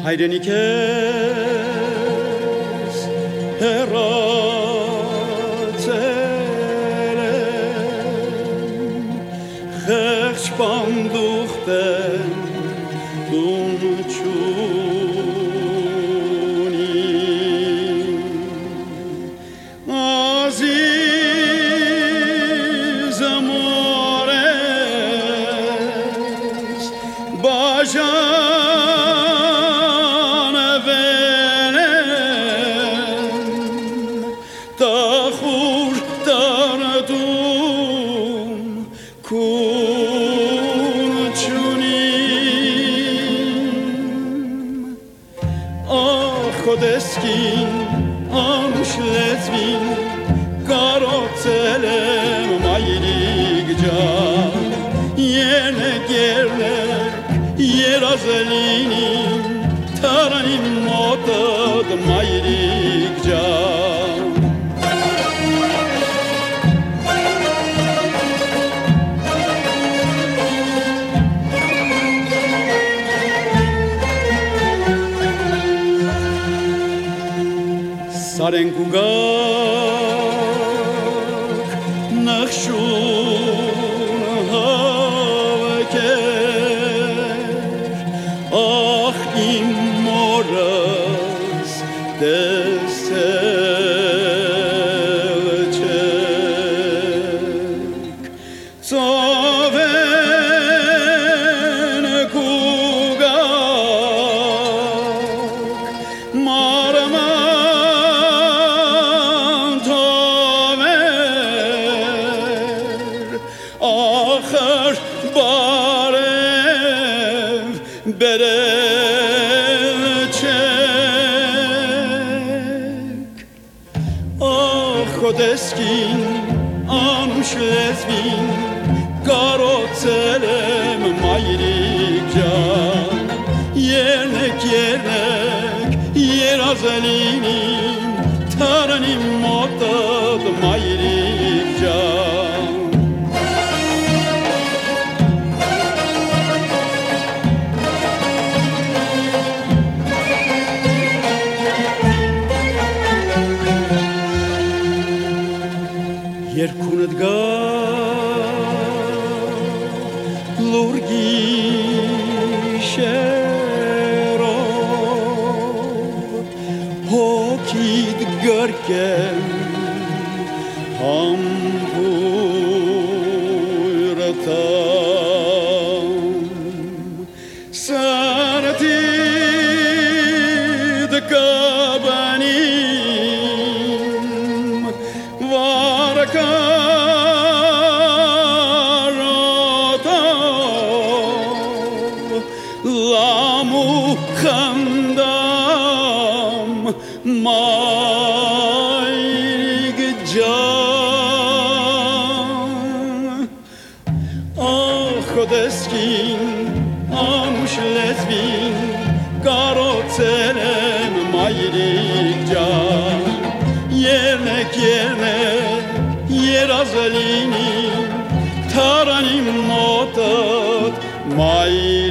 հայրենիքես հեռացել եմ, խեղճ պանդուխտեն տուն չունի, ազիզը մորես բաժանվել եմ, տախուր տարդում քուն չունիմ, ախոդեսքին անուշ լեզվին կարոցել եմ մայրիկ ջան, երնեք երազելինին թարանին մոտդ մայրիկ ջան. Սարենք ու գակ նխշուն հավքեր, ախ իմ մորս տեսել չեք, ծովենք ու գակ մարման թովեր, ախր բարև բերել չեք, ախոդեսքին անուշ լեզվին կարոցել եմ մայրիկ ջան, երնեք երազելինին թարանին մոտդ մայրիկ ջան. Երկունդ գա լուր գիշերով, հոգիդ գրկեմ համբույր տամ, սարդիդ կաբանիմ վարկարոտով, լամու խնդամ մայրիկ ջան, ախոդեսքին անուշ լեզվին կարոցել եմ մայրիկ ջան, երնեք երազելինին թարանին մոտդ մայրիկ